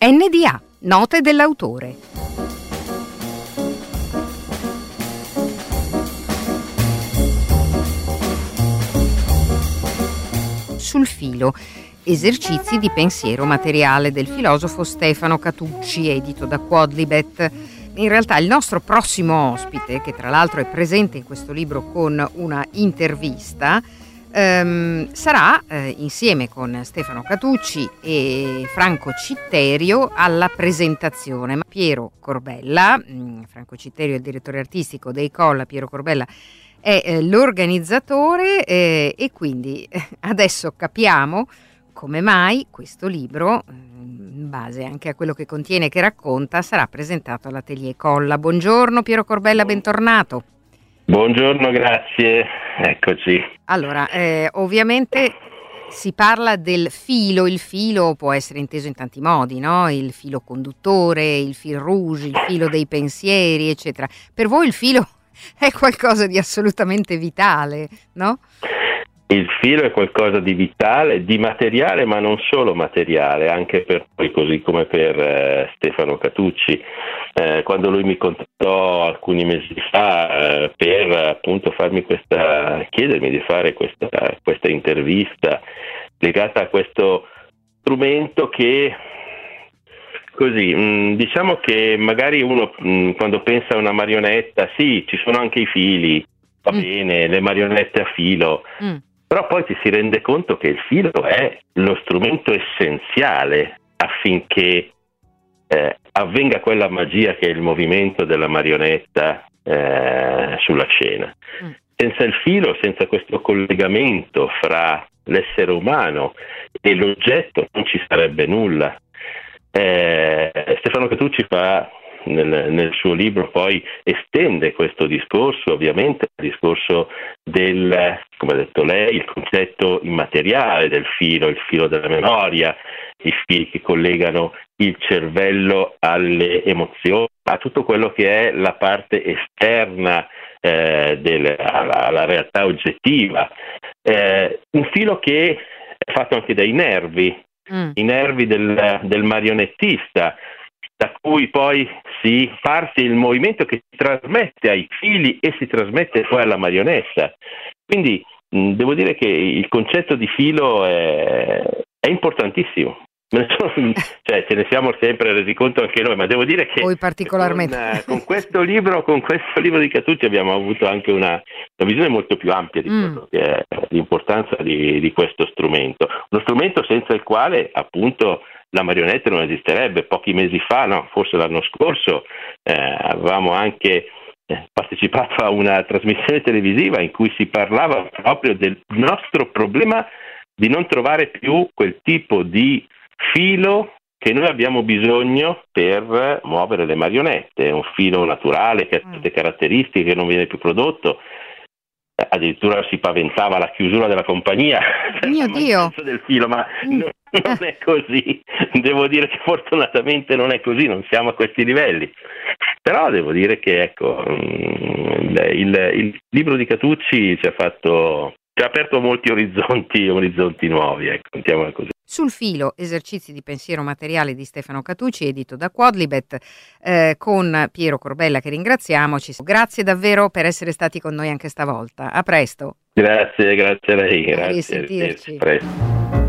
NDA, note dell'autore. Sul filo, esercizi di pensiero materiale del filosofo Stefano Catucci, edito da Quodlibet. In realtà il nostro prossimo ospite, che tra l'altro è presente in questo libro con una intervista, sarà insieme con Stefano Catucci e Franco Citterio alla presentazione. Piero Corbella, Franco Citterio è il direttore artistico dei Colla, Piero Corbella è l'organizzatore, e quindi adesso capiamo come mai questo libro, in base anche a quello che contiene e che racconta, sarà presentato all'Atelier Colla. Buongiorno Piero Corbella, bentornato. Buongiorno, grazie, eccoci. Allora, ovviamente si parla del filo, il filo può essere inteso in tanti modi, no? Il filo conduttore, il fil rouge, il filo dei pensieri, eccetera. Per voi il filo è qualcosa di assolutamente vitale, no? Il filo è qualcosa di vitale, di materiale, ma non solo materiale, anche per noi, così come per Stefano Catucci. Quando lui mi contattò alcuni mesi fa per appunto chiedermi di fare questa intervista legata a questo strumento che, così, diciamo che magari uno quando pensa a una marionetta, sì, ci sono anche i fili, va bene, le marionette a filo, però poi ci si rende conto che il filo è lo strumento essenziale affinché avvenga quella magia che è il movimento della marionetta sulla scena. Senza il filo, senza questo collegamento fra l'essere umano e l'oggetto, non ci sarebbe nulla. Stefano Catucci nel suo libro poi estende questo discorso, ovviamente il discorso del, come ha detto lei, il concetto immateriale del filo, il filo della memoria, i fili che collegano il cervello alle emozioni, a tutto quello che è la parte esterna alla realtà oggettiva. Un filo che è fatto anche dai nervi, i nervi del marionettista, da cui poi si parte il movimento che si trasmette ai fili e si trasmette poi alla marionetta. Quindi devo dire che il concetto di filo è importantissimo. Ce ne siamo sempre resi conto anche noi, ma devo dire che poi particolarmente con questo libro di Catucci abbiamo avuto anche una visione molto più ampia di quello che è l'importanza di questo strumento. Uno strumento senza il quale appunto la marionetta non esisterebbe. Pochi mesi fa, no, forse l'anno scorso, avevamo anche partecipato a una trasmissione televisiva in cui si parlava proprio del nostro problema di non trovare più quel tipo di filo che noi abbiamo bisogno per muovere le marionette. È un filo naturale che ha tutte caratteristiche, che non viene più prodotto. Addirittura si paventava la chiusura della compagnia. Mio Dio! Del filo, ma non è così. Devo dire che fortunatamente non è così, non siamo a questi livelli. Però devo dire che ecco, il libro di Catucci ci ha aperto molti orizzonti nuovi, ecco, mettiamola così. Sul filo, esercizi di pensiero materiale di Stefano Catucci, edito da Quodlibet, con Piero Corbella, che ringraziamo. Grazie davvero per essere stati con noi anche stavolta. A presto. Grazie a lei. A risentirci. Presto.